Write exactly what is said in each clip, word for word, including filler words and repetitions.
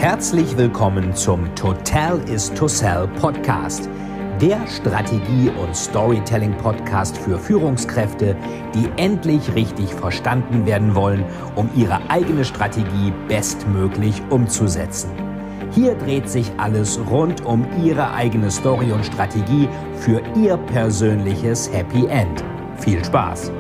Herzlich willkommen zum Total is to Sell Podcast, der Strategie- und Storytelling-Podcast für Führungskräfte, die endlich richtig verstanden werden wollen, um ihre eigene Strategie bestmöglich umzusetzen. Hier dreht sich alles rund um Ihre eigene Story und Strategie für Ihr persönliches Happy End. Viel Spaß!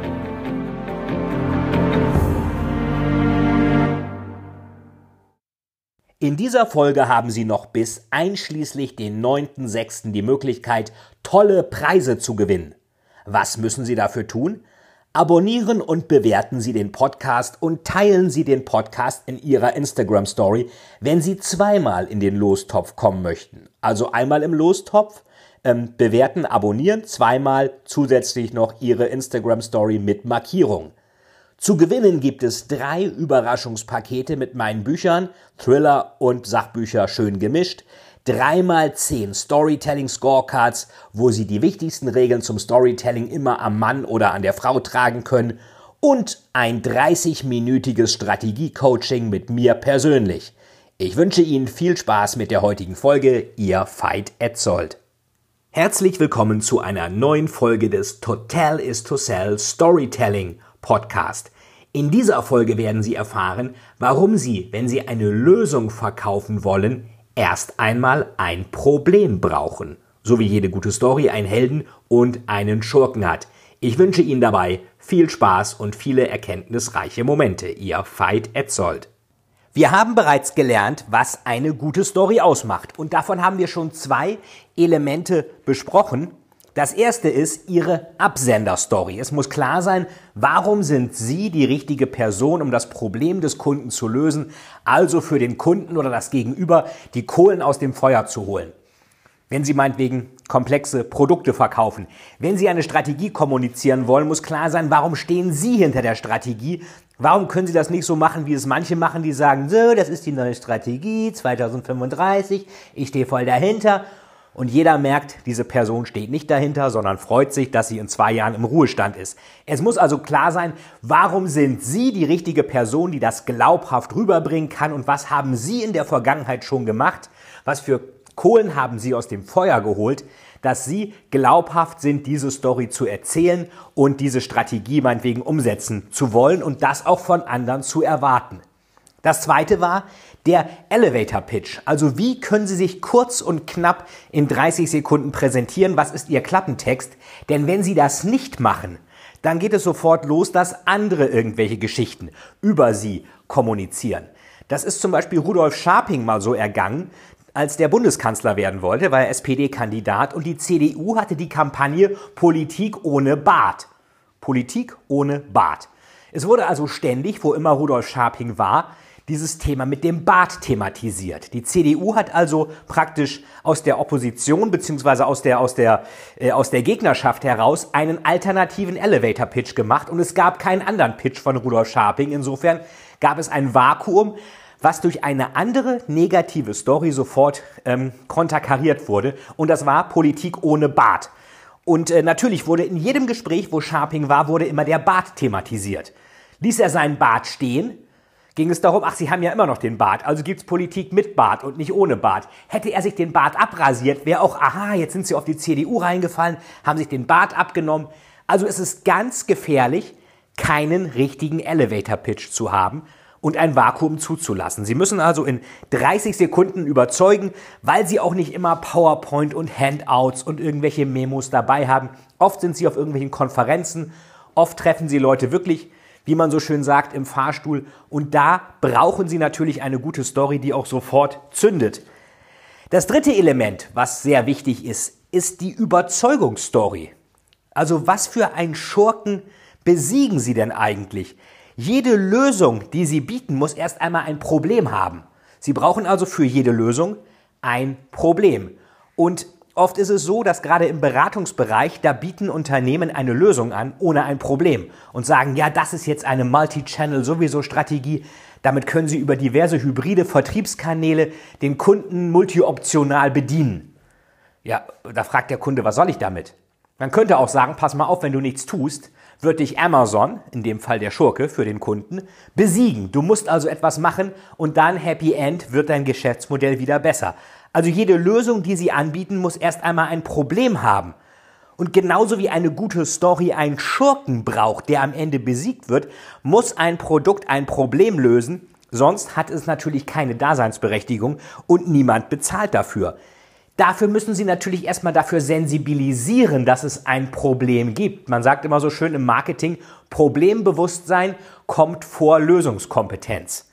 In dieser Folge haben Sie noch bis einschließlich den neunten sechsten die Möglichkeit, tolle Preise zu gewinnen. Was müssen Sie dafür tun? Abonnieren und bewerten Sie den Podcast und teilen Sie den Podcast in Ihrer Instagram-Story, wenn Sie zweimal in den Lostopf kommen möchten. Also einmal im Lostopf, ähm, bewerten, abonnieren, zweimal zusätzlich noch Ihre Instagram-Story mit Markierung. Zu gewinnen gibt es drei Überraschungspakete mit meinen Büchern, Thriller und Sachbücher schön gemischt, dreimal zehn Storytelling-Scorecards, wo Sie die wichtigsten Regeln zum Storytelling immer am Mann oder an der Frau tragen können und ein dreißig-minütiges Strategie-Coaching mit mir persönlich. Ich wünsche Ihnen viel Spaß mit der heutigen Folge, Ihr Veit Etzold. Herzlich willkommen zu einer neuen Folge des Total is to Sell Storytelling Podcast. In dieser Folge werden Sie erfahren, warum Sie, wenn Sie eine Lösung verkaufen wollen, erst einmal ein Problem brauchen. So wie jede gute Story einen Helden und einen Schurken hat. Ich wünsche Ihnen dabei viel Spaß und viele erkenntnisreiche Momente. Ihr Veit Etzold. Wir haben bereits gelernt, was eine gute Story ausmacht. Und davon haben wir schon zwei Elemente besprochen. Das erste ist Ihre Absender-Story. Es muss klar sein, warum sind Sie die richtige Person, um das Problem des Kunden zu lösen, also für den Kunden oder das Gegenüber die Kohlen aus dem Feuer zu holen. Wenn Sie meinetwegen komplexe Produkte verkaufen. Wenn Sie eine Strategie kommunizieren wollen, muss klar sein, warum stehen Sie hinter der Strategie? Warum können Sie das nicht so machen, wie es manche machen, die sagen, so, das ist die neue Strategie zweitausendfünfunddreißig, ich stehe voll dahinter. Und jeder merkt, diese Person steht nicht dahinter, sondern freut sich, dass sie in zwei Jahren im Ruhestand ist. Es muss also klar sein, warum sind Sie die richtige Person, die das glaubhaft rüberbringen kann und was haben Sie in der Vergangenheit schon gemacht? Was für Kohlen haben Sie aus dem Feuer geholt, dass Sie glaubhaft sind, diese Story zu erzählen und diese Strategie meinetwegen umsetzen zu wollen und das auch von anderen zu erwarten. Das zweite war der Elevator Pitch. Also wie können Sie sich kurz und knapp in dreißig Sekunden präsentieren? Was ist Ihr Klappentext? Denn wenn Sie das nicht machen, dann geht es sofort los, dass andere irgendwelche Geschichten über Sie kommunizieren. Das ist zum Beispiel Rudolf Scharping mal so ergangen, als der Bundeskanzler werden wollte, war er S P D-Kandidat und die C D U hatte die Kampagne Politik ohne Bart. Politik ohne Bart. Es wurde also ständig, wo immer Rudolf Scharping war, dieses Thema mit dem Bart thematisiert. Die C D U hat also praktisch aus der Opposition bzw. aus der, aus der, äh, aus der Gegnerschaft heraus einen alternativen Elevator-Pitch gemacht und es gab keinen anderen Pitch von Rudolf Scharping. Insofern gab es ein Vakuum, was durch eine andere negative Story sofort ähm, konterkariert wurde und das war Politik ohne Bart. Und äh, natürlich wurde in jedem Gespräch, wo Scharping war, wurde immer der Bart thematisiert. Ließ er seinen Bart stehen, ging es darum, ach, Sie haben ja immer noch den Bart, also gibt's Politik mit Bart und nicht ohne Bart. Hätte er sich den Bart abrasiert, wäre auch, aha, jetzt sind Sie auf die C D U reingefallen, haben sich den Bart abgenommen. Also es ist ganz gefährlich, keinen richtigen Elevator-Pitch zu haben und ein Vakuum zuzulassen. Sie müssen also in dreißig Sekunden überzeugen, weil Sie auch nicht immer PowerPoint und Handouts und irgendwelche Memos dabei haben. Oft sind Sie auf irgendwelchen Konferenzen, oft treffen Sie Leute wirklich, wie man so schön sagt, im Fahrstuhl. Und da brauchen Sie natürlich eine gute Story, die auch sofort zündet. Das dritte Element, was sehr wichtig ist, ist die Überzeugungsstory. Also was für einen Schurken besiegen Sie denn eigentlich? Jede Lösung, die Sie bieten, muss erst einmal ein Problem haben. Sie brauchen also für jede Lösung ein Problem. Und oft ist es so, dass gerade im Beratungsbereich, da bieten Unternehmen eine Lösung an, ohne ein Problem und sagen, ja, das ist jetzt eine Multi-Channel sowieso Strategie. Damit können Sie über diverse hybride Vertriebskanäle den Kunden multioptional bedienen. Ja, da fragt der Kunde, was soll ich damit? Man könnte auch sagen, pass mal auf, wenn du nichts tust, wird dich Amazon, in dem Fall der Schurke für den Kunden, besiegen. Du musst also etwas machen und dann Happy End wird dein Geschäftsmodell wieder besser. Also jede Lösung, die sie anbieten, muss erst einmal ein Problem haben. Und genauso wie eine gute Story einen Schurken braucht, der am Ende besiegt wird, muss ein Produkt ein Problem lösen, sonst hat es natürlich keine Daseinsberechtigung und niemand bezahlt dafür. Dafür müssen Sie natürlich erstmal dafür sensibilisieren, dass es ein Problem gibt. Man sagt immer so schön im Marketing, Problembewusstsein kommt vor Lösungskompetenz.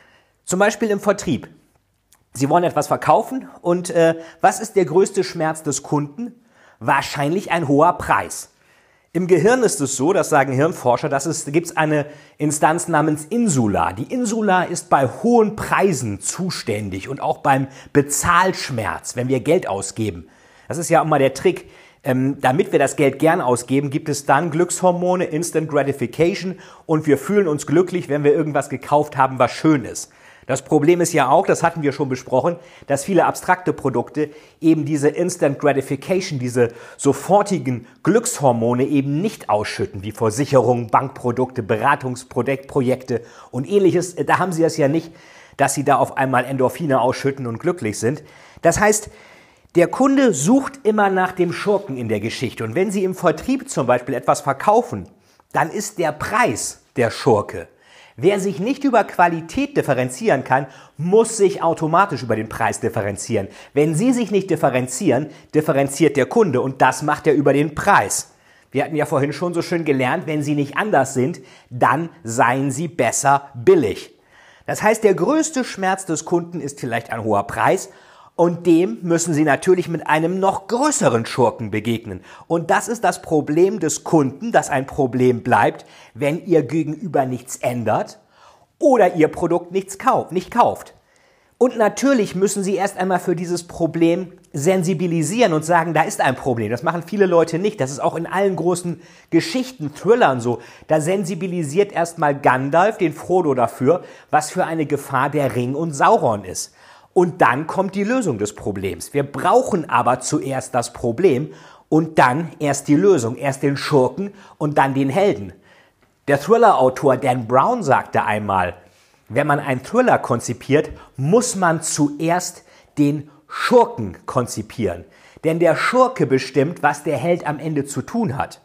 Zum Beispiel im Vertrieb. Sie wollen etwas verkaufen und äh, was ist der größte Schmerz des Kunden? Wahrscheinlich ein hoher Preis. Im Gehirn ist es so, das sagen Hirnforscher, dass es, da gibt es eine Instanz namens Insula. Die Insula ist bei hohen Preisen zuständig und auch beim Bezahlschmerz, wenn wir Geld ausgeben. Das ist ja immer der Trick. Ähm, damit wir das Geld gern ausgeben, gibt es dann Glückshormone, Instant Gratification und wir fühlen uns glücklich, wenn wir irgendwas gekauft haben, was schön ist. Das Problem ist ja auch, das hatten wir schon besprochen, dass viele abstrakte Produkte eben diese Instant Gratification, diese sofortigen Glückshormone eben nicht ausschütten, wie Versicherungen, Bankprodukte, Beratungsprojekte und ähnliches. Da haben sie das ja nicht, dass sie da auf einmal Endorphine ausschütten und glücklich sind. Das heißt, der Kunde sucht immer nach dem Schurken in der Geschichte. Und wenn Sie im Vertrieb zum Beispiel etwas verkaufen, dann ist der Preis der Schurke. Wer sich nicht über Qualität differenzieren kann, muss sich automatisch über den Preis differenzieren. Wenn Sie sich nicht differenzieren, differenziert der Kunde und das macht er über den Preis. Wir hatten ja vorhin schon so schön gelernt, wenn Sie nicht anders sind, dann seien Sie besser billig. Das heißt, der größte Schmerz des Kunden ist vielleicht ein hoher Preis und dem müssen Sie natürlich mit einem noch größeren Schurken begegnen. Und das ist das Problem des Kunden, das ein Problem bleibt, wenn Ihr Gegenüber nichts ändert oder Ihr Produkt nichts kauft, nicht kauft. Und natürlich müssen Sie erst einmal für dieses Problem sensibilisieren und sagen, da ist ein Problem. Das machen viele Leute nicht. Das ist auch in allen großen Geschichten, Thrillern so. Da sensibilisiert erstmal Gandalf den Frodo dafür, was für eine Gefahr der Ring und Sauron ist. Und dann kommt die Lösung des Problems. Wir brauchen aber zuerst das Problem und dann erst die Lösung. Erst den Schurken und dann den Helden. Der Thriller-Autor Dan Brown sagte einmal, wenn man einen Thriller konzipiert, muss man zuerst den Schurken konzipieren. Denn der Schurke bestimmt, was der Held am Ende zu tun hat.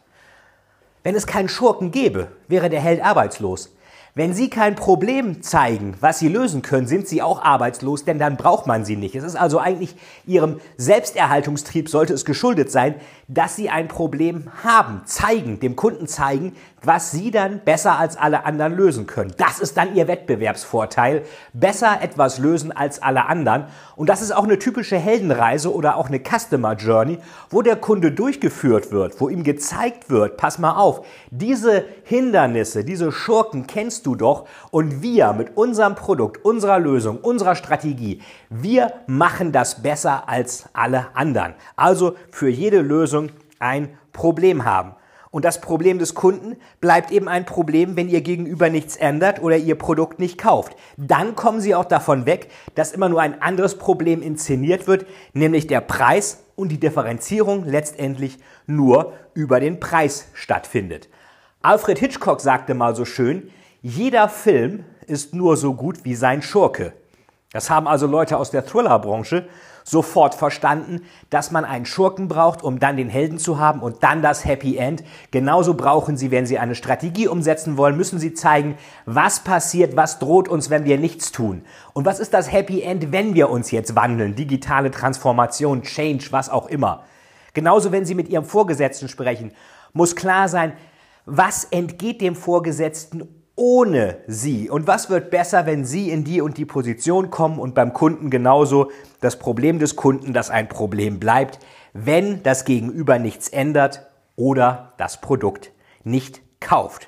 Wenn es keinen Schurken gäbe, wäre der Held arbeitslos. Wenn Sie kein Problem zeigen, was Sie lösen können, sind Sie auch arbeitslos, denn dann braucht man Sie nicht. Es ist also eigentlich Ihrem Selbsterhaltungstrieb sollte es geschuldet sein, dass Sie ein Problem haben, zeigen, dem Kunden zeigen, was Sie dann besser als alle anderen lösen können. Das ist dann Ihr Wettbewerbsvorteil. Besser etwas lösen als alle anderen. Und das ist auch eine typische Heldenreise oder auch eine Customer Journey, wo der Kunde durchgeführt wird, wo ihm gezeigt wird, pass mal auf, diese Hindernisse, diese Schurken kennst du doch und wir mit unserem Produkt, unserer Lösung, unserer Strategie, wir machen das besser als alle anderen. Also für jede Lösung ein Problem haben. Und das Problem des Kunden bleibt eben ein Problem, wenn Ihr Gegenüber nichts ändert oder Ihr Produkt nicht kauft. Dann kommen Sie auch davon weg, dass immer nur ein anderes Problem inszeniert wird, nämlich der Preis und die Differenzierung letztendlich nur über den Preis stattfindet. Alfred Hitchcock sagte mal so schön, jeder Film ist nur so gut wie sein Schurke. Das haben also Leute aus der Thriller-Branche sofort verstanden, dass man einen Schurken braucht, um dann den Helden zu haben und dann das Happy End. Genauso brauchen Sie, wenn Sie eine Strategie umsetzen wollen, müssen Sie zeigen, was passiert, was droht uns, wenn wir nichts tun. Und was ist das Happy End, wenn wir uns jetzt wandeln? Digitale Transformation, Change, was auch immer. Genauso, wenn Sie mit Ihrem Vorgesetzten sprechen, muss klar sein, was entgeht dem Vorgesetzten ohne Sie? Und was wird besser, wenn Sie in die und die Position kommen und beim Kunden genauso das Problem des Kunden, dass ein Problem bleibt, wenn das Gegenüber nichts ändert oder das Produkt nicht kauft.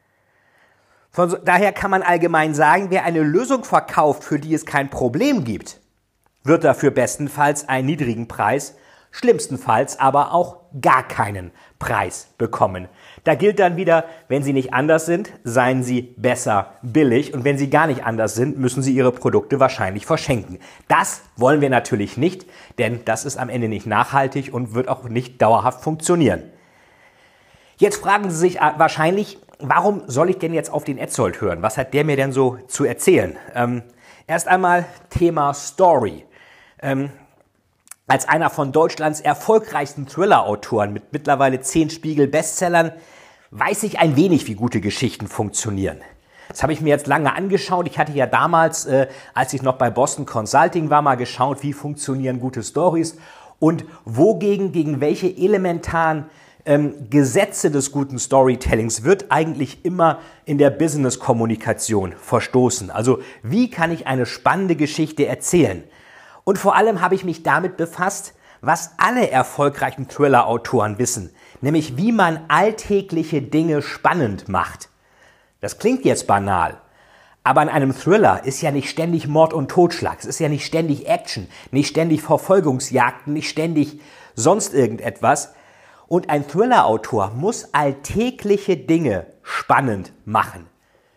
Von daher kann man allgemein sagen, wer eine Lösung verkauft, für die es kein Problem gibt, wird dafür bestenfalls einen niedrigen Preis, schlimmstenfalls aber auch gar keinen Preis bekommen. Da gilt dann wieder, wenn Sie nicht anders sind, seien Sie besser billig und wenn Sie gar nicht anders sind, müssen Sie Ihre Produkte wahrscheinlich verschenken. Das wollen wir natürlich nicht, denn das ist am Ende nicht nachhaltig und wird auch nicht dauerhaft funktionieren. Jetzt fragen Sie sich wahrscheinlich, warum soll ich denn jetzt auf den Etzold hören? Was hat der mir denn so zu erzählen? Ähm, erst einmal Thema Story. Ähm, als einer von Deutschlands erfolgreichsten Thriller-Autoren mit mittlerweile zehn Spiegel-Bestsellern weiß ich ein wenig, wie gute Geschichten funktionieren. Das habe ich mir jetzt lange angeschaut. Ich hatte ja damals, äh, als ich noch bei Boston Consulting war, mal geschaut, wie funktionieren gute Stories und wogegen, gegen welche elementaren ähm, Gesetze des guten Storytellings wird eigentlich immer in der Business-Kommunikation verstoßen. Also wie kann ich eine spannende Geschichte erzählen? Und vor allem habe ich mich damit befasst, was alle erfolgreichen Thriller-Autoren wissen, nämlich wie man alltägliche Dinge spannend macht. Das klingt jetzt banal, aber in einem Thriller ist ja nicht ständig Mord und Totschlag, es ist ja nicht ständig Action, nicht ständig Verfolgungsjagden, nicht ständig sonst irgendetwas. Und ein Thriller-Autor muss alltägliche Dinge spannend machen.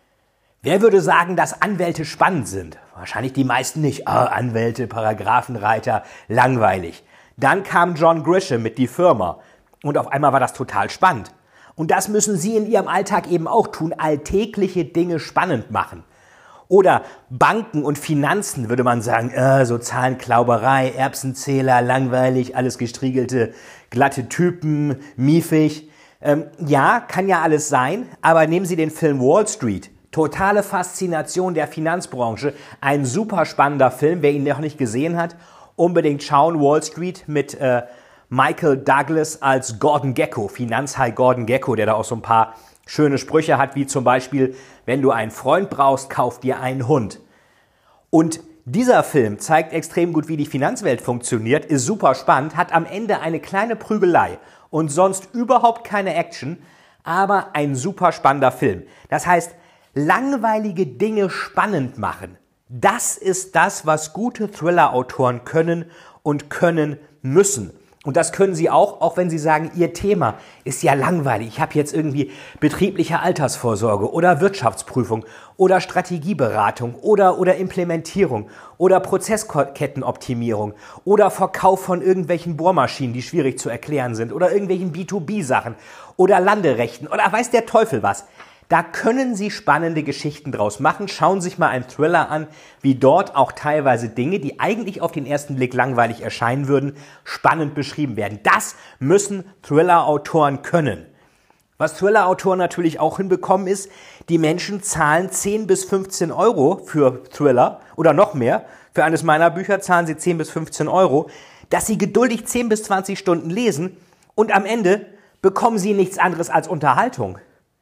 Wer würde sagen, dass Anwälte spannend sind? Wahrscheinlich die meisten nicht. Ah, Anwälte, Paragraphenreiter, langweilig. Dann kam John Grisham mit Die Firma und auf einmal war das total spannend. Und das müssen Sie in Ihrem Alltag eben auch tun, alltägliche Dinge spannend machen. Oder Banken und Finanzen würde man sagen, äh, so Zahlenklauberei, Erbsenzähler, langweilig, alles gestriegelte, glatte Typen, miefig. Ähm, ja, kann ja alles sein, aber nehmen Sie den Film Wall Street. Totale Faszination der Finanzbranche, ein super spannender Film, wer ihn noch nicht gesehen hat, unbedingt schauen, Wall Street mit äh, Michael Douglas als Gordon Gekko, Finanzhai Gordon Gekko, der da auch so ein paar schöne Sprüche hat, wie zum Beispiel, wenn du einen Freund brauchst, kauf dir einen Hund. Und dieser Film zeigt extrem gut, wie die Finanzwelt funktioniert, ist super spannend, hat am Ende eine kleine Prügelei und sonst überhaupt keine Action, aber ein super spannender Film. Das heißt, langweilige Dinge spannend machen, das ist das, was gute Thriller-Autoren können und können müssen. Und das können Sie auch, auch wenn Sie sagen, Ihr Thema ist ja langweilig. Ich habe jetzt irgendwie betriebliche Altersvorsorge oder Wirtschaftsprüfung oder Strategieberatung oder, oder Implementierung oder Prozesskettenoptimierung oder Verkauf von irgendwelchen Bohrmaschinen, die schwierig zu erklären sind oder irgendwelchen B zwei B Sachen oder Landerechten oder weiß der Teufel was. Da können Sie spannende Geschichten draus machen. Schauen Sie sich mal einen Thriller an, wie dort auch teilweise Dinge, die eigentlich auf den ersten Blick langweilig erscheinen würden, spannend beschrieben werden. Das müssen Thriller-Autoren können. Was Thriller-Autoren natürlich auch hinbekommen ist, die Menschen zahlen zehn bis fünfzehn Euro für Thriller oder noch mehr. Für eines meiner Bücher zahlen sie zehn bis fünfzehn Euro, dass sie geduldig zehn bis zwanzig Stunden lesen und am Ende bekommen sie nichts anderes als Unterhaltung.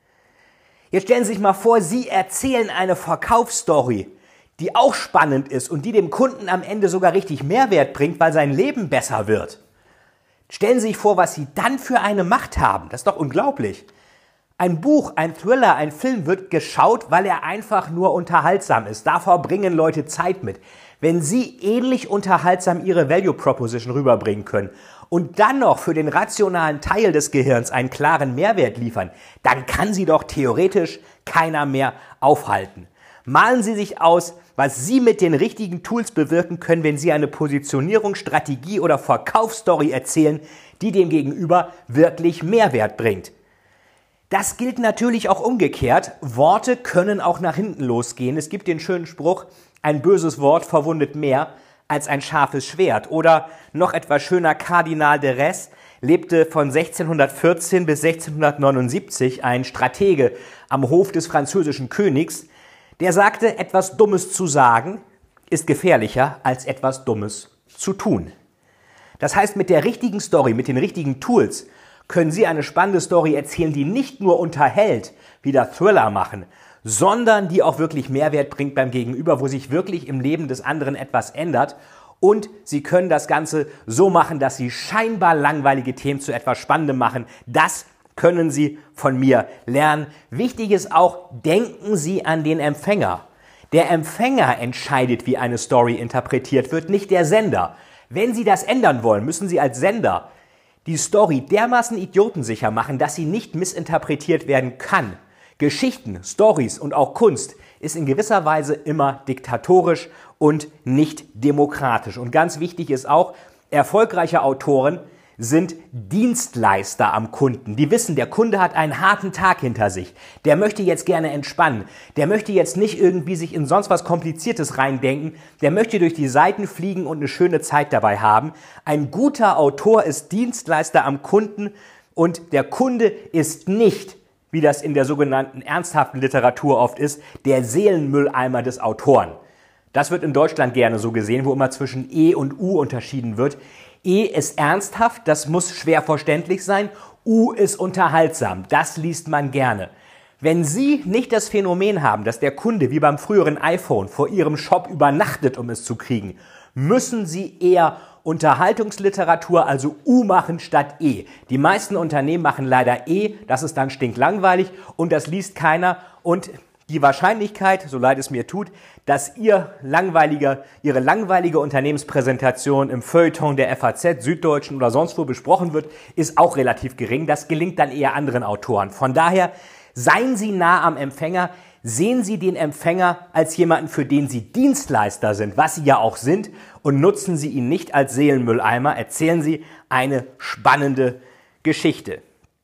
Jetzt stellen Sie sich mal vor, Sie erzählen eine Verkaufsstory, die auch spannend ist und die dem Kunden am Ende sogar richtig Mehrwert bringt, weil sein Leben besser wird. Stellen Sie sich vor, was Sie dann für eine Macht haben. Das ist doch unglaublich. Ein Buch, ein Thriller, ein Film wird geschaut, weil er einfach nur unterhaltsam ist. Da verbringen Leute Zeit mit. Wenn Sie ähnlich unterhaltsam Ihre Value Proposition rüberbringen können und dann noch für den rationalen Teil des Gehirns einen klaren Mehrwert liefern, dann kann Sie doch theoretisch keiner mehr aufhalten. Malen Sie sich aus, was Sie mit den richtigen Tools bewirken können, wenn Sie eine Positionierung, Strategie oder Verkaufsstory erzählen, die dem Gegenüber wirklich Mehrwert bringt. Das gilt natürlich auch umgekehrt. Worte können auch nach hinten losgehen. Es gibt den schönen Spruch, ein böses Wort verwundet mehr als ein scharfes Schwert. Oder noch etwas schöner, Kardinal de Retz lebte von sechzehnhundertvierzehn bis sechzehnhundertneunundsiebzig, ein Stratege am Hof des französischen Königs, der sagte, etwas Dummes zu sagen ist gefährlicher als etwas Dummes zu tun. Das heißt, mit der richtigen Story, mit den richtigen Tools können Sie eine spannende Story erzählen, die nicht nur unterhält, wie der Thriller machen, sondern die auch wirklich Mehrwert bringt beim Gegenüber, wo sich wirklich im Leben des anderen etwas ändert. Und Sie können das Ganze so machen, dass Sie scheinbar langweilige Themen zu etwas Spannendem machen. Das können Sie von mir lernen. Wichtig ist auch, denken Sie an den Empfänger. Der Empfänger entscheidet, wie eine Story interpretiert wird, nicht der Sender. Wenn Sie das ändern wollen, müssen Sie als Sender die Story dermaßen idiotensicher machen, dass sie nicht missinterpretiert werden kann. Geschichten, Stories und auch Kunst ist in gewisser Weise immer diktatorisch und nicht demokratisch. Und ganz wichtig ist auch, erfolgreiche Autoren sind Dienstleister am Kunden. Die wissen, der Kunde hat einen harten Tag hinter sich. Der möchte jetzt gerne entspannen. Der möchte jetzt nicht irgendwie sich in sonst was Kompliziertes reindenken. Der möchte durch die Seiten fliegen und eine schöne Zeit dabei haben. Ein guter Autor ist Dienstleister am Kunden und der Kunde ist nicht, wie das in der sogenannten ernsthaften Literatur oft ist, der Seelenmülleimer des Autoren. Das wird in Deutschland gerne so gesehen, wo immer zwischen E und U unterschieden wird. E ist ernsthaft, das muss schwer verständlich sein. U ist unterhaltsam, das liest man gerne. Wenn Sie nicht das Phänomen haben, dass der Kunde wie beim früheren iPhone vor Ihrem Shop übernachtet, um es zu kriegen, müssen Sie eher Unterhaltungsliteratur, also U machen statt E. Die meisten Unternehmen machen leider E, das ist dann stinklangweilig und das liest keiner und die Wahrscheinlichkeit, so leid es mir tut, dass ihr langweiliger, Ihre langweilige Unternehmenspräsentation im Feuilleton der F A Z, Süddeutschen oder sonst wo besprochen wird, ist auch relativ gering. Das gelingt dann eher anderen Autoren. Von daher, seien Sie nah am Empfänger, sehen Sie den Empfänger als jemanden, für den Sie Dienstleister sind, was Sie ja auch sind, und nutzen Sie ihn nicht als Seelenmülleimer. Erzählen Sie eine spannende Geschichte.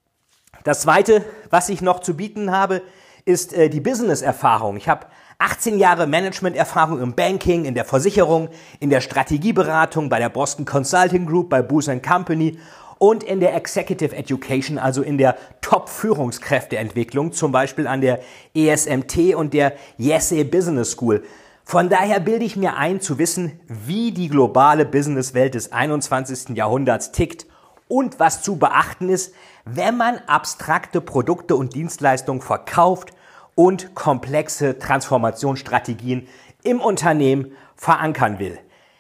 Das Zweite, was ich noch zu bieten habe, ist äh, die Business-Erfahrung. Ich habe achtzehn Jahre Management-Erfahrung im Banking, in der Versicherung, in der Strategieberatung, bei der Boston Consulting Group, bei Booz and Company und in der Executive Education, also in der Top-Führungskräfteentwicklung, zum Beispiel an der E S M T und der Yeshe Business School. Von daher bilde ich mir ein, zu wissen, wie die globale Businesswelt des einundzwanzigsten Jahrhunderts tickt und was zu beachten ist, wenn man abstrakte Produkte und Dienstleistungen verkauft und komplexe Transformationsstrategien im Unternehmen verankern will.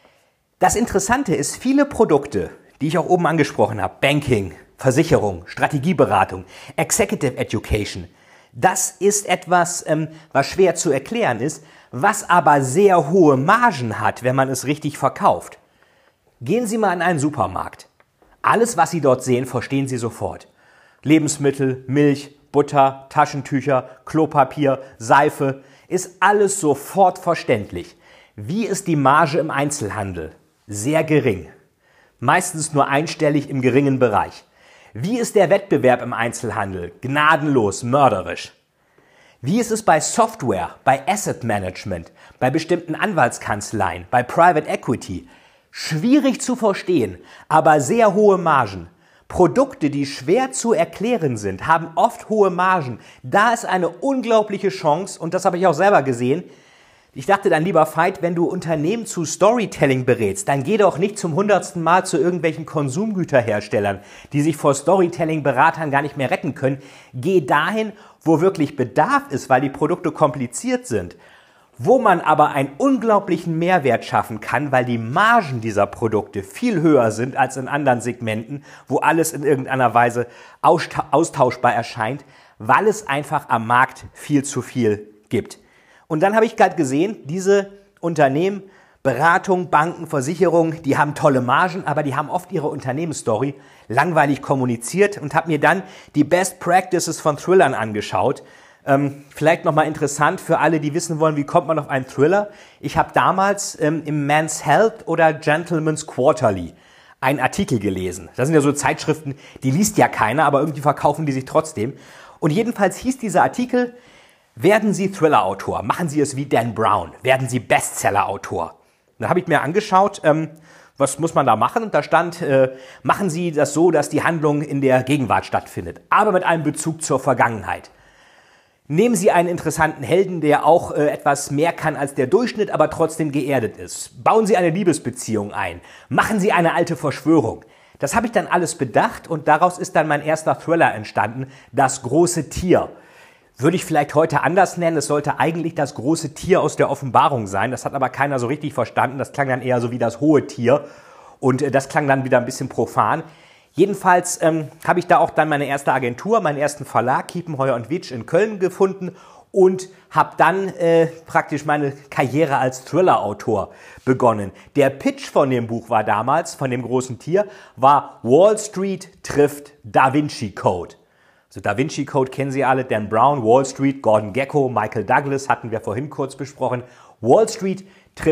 Das Interessante ist, viele Produkte, die ich auch oben angesprochen habe, Banking, Versicherung, Strategieberatung, Executive Education, das ist etwas, ähm, was schwer zu erklären ist, was aber sehr hohe Margen hat, wenn man es richtig verkauft. Gehen Sie mal in einen Supermarkt. Alles, was Sie dort sehen, verstehen Sie sofort. Lebensmittel, Milch, Butter, Taschentücher, Klopapier, Seife, ist alles sofort verständlich. Wie ist die Marge im Einzelhandel? Sehr gering. Meistens nur einstellig im geringen Bereich. Wie ist der Wettbewerb im Einzelhandel? Gnadenlos, mörderisch. Wie ist es bei Software, bei Asset Management, bei bestimmten Anwaltskanzleien, bei Private Equity? Schwierig zu verstehen, aber sehr hohe Margen. Produkte, die schwer zu erklären sind, haben oft hohe Margen. Da ist eine unglaubliche Chance und das habe ich auch selber gesehen. Ich dachte dann, lieber Veit, wenn du Unternehmen zu Storytelling berätst, dann geh doch nicht zum hundertsten Mal zu irgendwelchen Konsumgüterherstellern, die sich vor Storytelling-Beratern gar nicht mehr retten können. Geh dahin, wo wirklich Bedarf ist, weil die Produkte kompliziert sind. Wo man aber einen unglaublichen Mehrwert schaffen kann, weil die Margen dieser Produkte viel höher sind als in anderen Segmenten, wo alles in irgendeiner Weise austauschbar erscheint, weil es einfach am Markt viel zu viel gibt. Und dann habe ich gerade gesehen, diese Unternehmen, Beratung, Banken, Versicherungen, die haben tolle Margen, aber die haben oft ihre Unternehmensstory langweilig kommuniziert und habe mir dann die Best Practices von Thrillern angeschaut. Ähm, vielleicht nochmal interessant für alle, die wissen wollen, wie kommt man auf einen Thriller. Ich habe damals ähm, im Men's Health oder Gentleman's Quarterly einen Artikel gelesen. Das sind ja so Zeitschriften, die liest ja keiner, aber irgendwie verkaufen die sich trotzdem. Und jedenfalls hieß dieser Artikel: Werden Sie Thriller-Autor? Machen Sie es wie Dan Brown. Werden Sie Bestseller-Autor? Da habe ich mir angeschaut, ähm, was muss man da machen? Und da stand, äh, machen Sie das so, dass die Handlung in der Gegenwart stattfindet, aber mit einem Bezug zur Vergangenheit. Nehmen Sie einen interessanten Helden, der auch äh, etwas mehr kann als der Durchschnitt, aber trotzdem geerdet ist. Bauen Sie eine Liebesbeziehung ein. Machen Sie eine alte Verschwörung. Das habe ich dann alles bedacht und daraus ist dann mein erster Thriller entstanden, Das große Tier. Würde ich vielleicht heute anders nennen, es sollte eigentlich das große Tier aus der Offenbarung sein. Das hat aber keiner so richtig verstanden. Das klang dann eher so wie das hohe Tier und äh, das klang dann wieder ein bisschen profan. Jedenfalls ähm, habe ich da auch dann meine erste Agentur, meinen ersten Verlag, Kiepenheuer und Witsch in Köln gefunden und habe dann äh, praktisch meine Karriere als Thriller-Autor begonnen. Der Pitch von dem Buch war damals, von dem großen Tier, war Wall Street trifft Da Vinci Code. Also Da Vinci Code kennen Sie alle, Dan Brown, Wall Street, Gordon Gekko, Michael Douglas hatten wir vorhin kurz besprochen. Wall Street trifft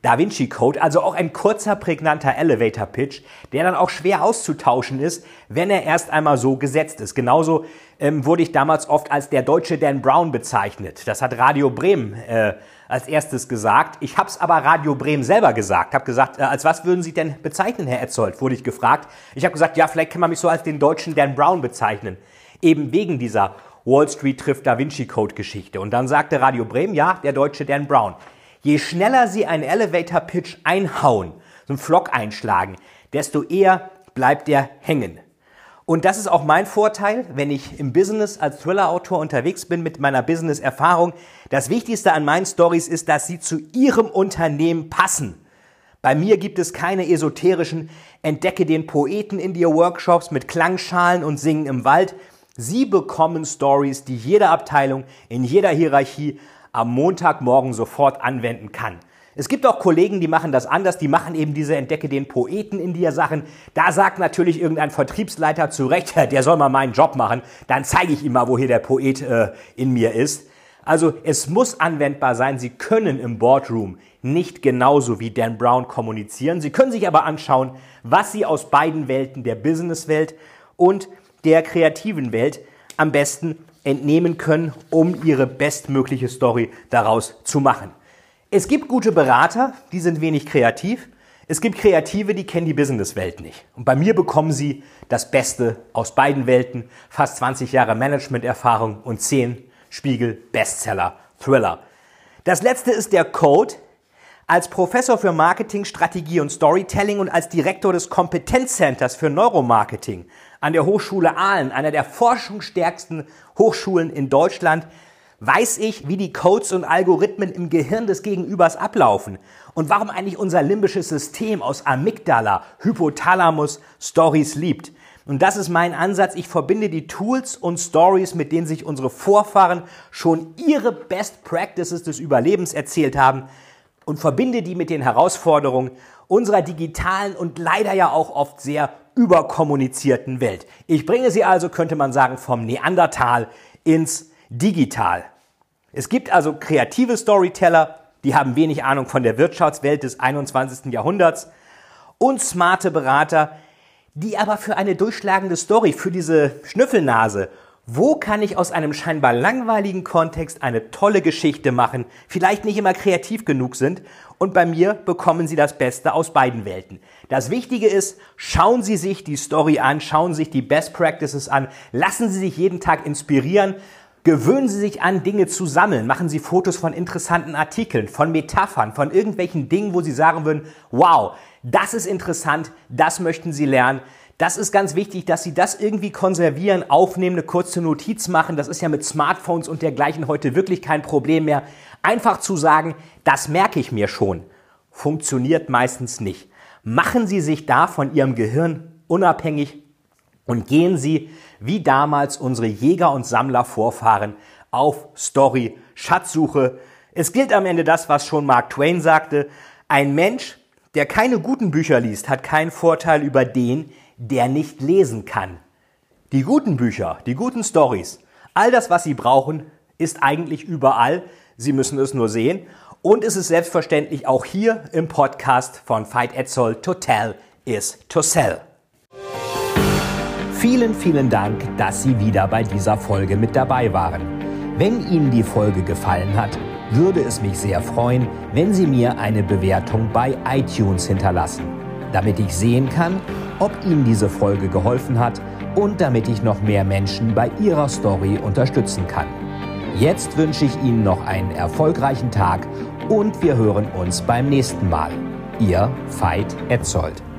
Da Vinci Code, also auch ein kurzer, prägnanter Elevator-Pitch, der dann auch schwer auszutauschen ist, wenn er erst einmal so gesetzt ist. Genauso ähm, wurde ich damals oft als der deutsche Dan Brown bezeichnet. Das hat Radio Bremen äh, als erstes gesagt. Ich habe es aber Radio Bremen selber gesagt. Habe gesagt, äh, als was würden Sie denn bezeichnen, Herr Etzold, wurde ich gefragt. Ich habe gesagt, ja, vielleicht kann man mich so als den deutschen Dan Brown bezeichnen. Eben wegen dieser Wall Street trifft Da Vinci Code Geschichte. Und dann sagte Radio Bremen, ja, der deutsche Dan Brown. Je schneller Sie einen Elevator-Pitch einhauen, so einen Flock einschlagen, desto eher bleibt der hängen. Und das ist auch mein Vorteil, wenn ich im Business als Thriller-Autor unterwegs bin mit meiner Business-Erfahrung. Das Wichtigste an meinen Stories ist, dass sie zu Ihrem Unternehmen passen. Bei mir gibt es keine esoterischen Entdecke den Poeten in dir Workshops mit Klangschalen und Singen im Wald. Sie bekommen Stories, die jede Abteilung in jeder Hierarchie am Montagmorgen sofort anwenden kann. Es gibt auch Kollegen, die machen das anders, die machen eben diese Entdecke den Poeten in dir Sachen. Da sagt natürlich irgendein Vertriebsleiter zu Recht, der soll mal meinen Job machen, dann zeige ich ihm mal, wo hier der Poet äh, in mir ist. Also es muss anwendbar sein, Sie können im Boardroom nicht genauso wie Dan Brown kommunizieren. Sie können sich aber anschauen, was Sie aus beiden Welten, der Businesswelt und der kreativen Welt, am besten entnehmen können, um ihre bestmögliche Story daraus zu machen. Es gibt gute Berater, die sind wenig kreativ. Es gibt Kreative, die kennen die Businesswelt nicht. Und bei mir bekommen sie das Beste aus beiden Welten, fast zwanzig Jahre Managementerfahrung und zehn Spiegel Bestseller Thriller. Das letzte ist der Code. Als Professor für Marketing, Strategie und Storytelling und als Direktor des Kompetenzcenters für Neuromarketing an der Hochschule Aalen, einer der forschungsstärksten Hochschulen in Deutschland, weiß ich, wie die Codes und Algorithmen im Gehirn des Gegenübers ablaufen und warum eigentlich unser limbisches System aus Amygdala, Hypothalamus, Stories liebt. Und das ist mein Ansatz. Ich verbinde die Tools und Stories, mit denen sich unsere Vorfahren schon ihre Best Practices des Überlebens erzählt haben, und verbinde die mit den Herausforderungen unserer digitalen und leider ja auch oft sehr überkommunizierten Welt. Ich bringe sie also, könnte man sagen, vom Neandertal ins Digital. Es gibt also kreative Storyteller, die haben wenig Ahnung von der Wirtschaftswelt des einundzwanzigsten Jahrhunderts und smarte Berater, die aber für eine durchschlagende Story, für diese Schnüffelnase, wo kann ich aus einem scheinbar langweiligen Kontext eine tolle Geschichte machen, vielleicht nicht immer kreativ genug sind, und bei mir bekommen Sie das Beste aus beiden Welten. Das Wichtige ist, schauen Sie sich die Story an, schauen Sie sich die Best Practices an, lassen Sie sich jeden Tag inspirieren, gewöhnen Sie sich an, Dinge zu sammeln, machen Sie Fotos von interessanten Artikeln, von Metaphern, von irgendwelchen Dingen, wo Sie sagen würden, wow, das ist interessant, das möchten Sie lernen. Das ist ganz wichtig, dass Sie das irgendwie konservieren, aufnehmen, eine kurze Notiz machen. Das ist ja mit Smartphones und dergleichen heute wirklich kein Problem mehr. Einfach zu sagen, das merke ich mir schon, funktioniert meistens nicht. Machen Sie sich da von Ihrem Gehirn unabhängig und gehen Sie, wie damals unsere Jäger- und Sammlervorfahren, auf Story, Schatzsuche. Es gilt am Ende das, was schon Mark Twain sagte. Ein Mensch, der keine guten Bücher liest, hat keinen Vorteil über den, der nicht lesen kann. Die guten Bücher, die guten Stories, all das, was Sie brauchen, ist eigentlich überall. Sie müssen es nur sehen. Und es ist selbstverständlich auch hier im Podcast von Veit Etzold, To Tell is to Sell. Vielen, vielen Dank, dass Sie wieder bei dieser Folge mit dabei waren. Wenn Ihnen die Folge gefallen hat, würde es mich sehr freuen, wenn Sie mir eine Bewertung bei iTunes hinterlassen, damit ich sehen kann, ob Ihnen diese Folge geholfen hat und damit ich noch mehr Menschen bei ihrer Story unterstützen kann. Jetzt wünsche ich Ihnen noch einen erfolgreichen Tag und wir hören uns beim nächsten Mal. Ihr Veit Etzold.